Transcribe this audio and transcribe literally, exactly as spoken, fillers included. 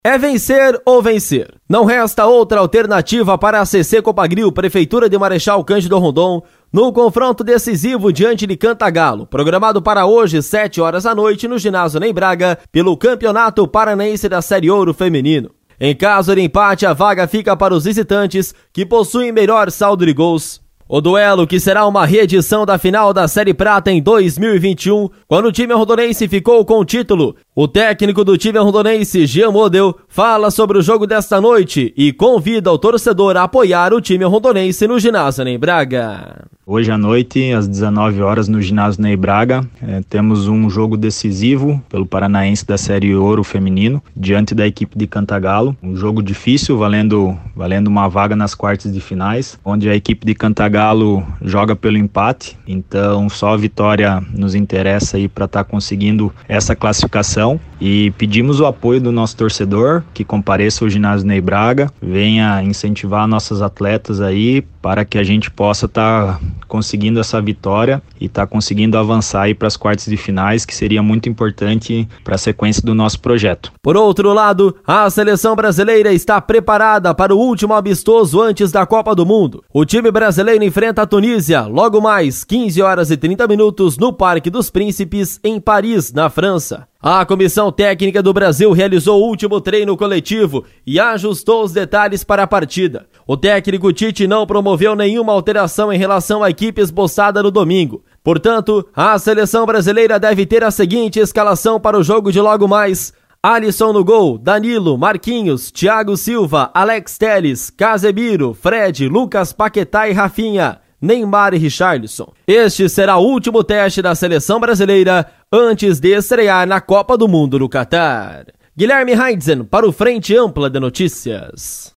É vencer ou vencer. Não resta outra alternativa para a C C Copagril, Prefeitura de Marechal Cândido Rondon, no confronto decisivo diante de Cantagalo, programado para hoje, sete horas da noite, no ginásio Ney Braga, pelo Campeonato Paranaense da Série Ouro Feminino. Em caso de empate, a vaga fica para os visitantes, que possuem melhor saldo de gols. O duelo, que será uma reedição da final da Série Prata em dois mil e vinte e um, quando o time rondonense ficou com o título. O técnico do time rondonense, Jean Model, fala sobre o jogo desta noite e convida o torcedor a apoiar o time rondonense no ginásio Ney Braga. Hoje à noite, às dezenove horas, no ginásio Ney Braga, é, temos um jogo decisivo pelo Paranaense da Série Ouro Feminino, diante da equipe de Cantagalo. Um jogo difícil, valendo, valendo uma vaga nas quartas de finais, onde a equipe de Cantagalo joga pelo empate, então só a vitória nos interessa aí para estar tá conseguindo essa classificação. E pedimos o apoio do nosso torcedor, que compareça ao ginásio Ney Braga, venha incentivar nossas atletas aí para que a gente possa estar tá conseguindo essa vitória e estar tá conseguindo avançar aí para as quartas de finais, que seria muito importante para a sequência do nosso projeto. Por outro lado, a seleção brasileira está preparada para o último amistoso antes da Copa do Mundo. O time brasileiro enfrenta a Tunísia logo mais quinze horas e trinta minutos no Parque dos Príncipes, em Paris, na França. A comissão técnica do Brasil realizou o último treino coletivo e ajustou os detalhes para a partida. O técnico Tite não promoveu nenhuma alteração em relação à equipe esboçada no domingo. Portanto, a seleção brasileira deve ter a seguinte escalação para o jogo de logo mais: Alisson no gol, Danilo, Marquinhos, Thiago Silva, Alex Telles, Casemiro, Fred, Lucas Paquetá e Rafinha, Neymar e Richarlison. Este será o último teste da seleção brasileira antes de estrear na Copa do Mundo no Catar. Guilherme Heitzen para o Frente Ampla de Notícias.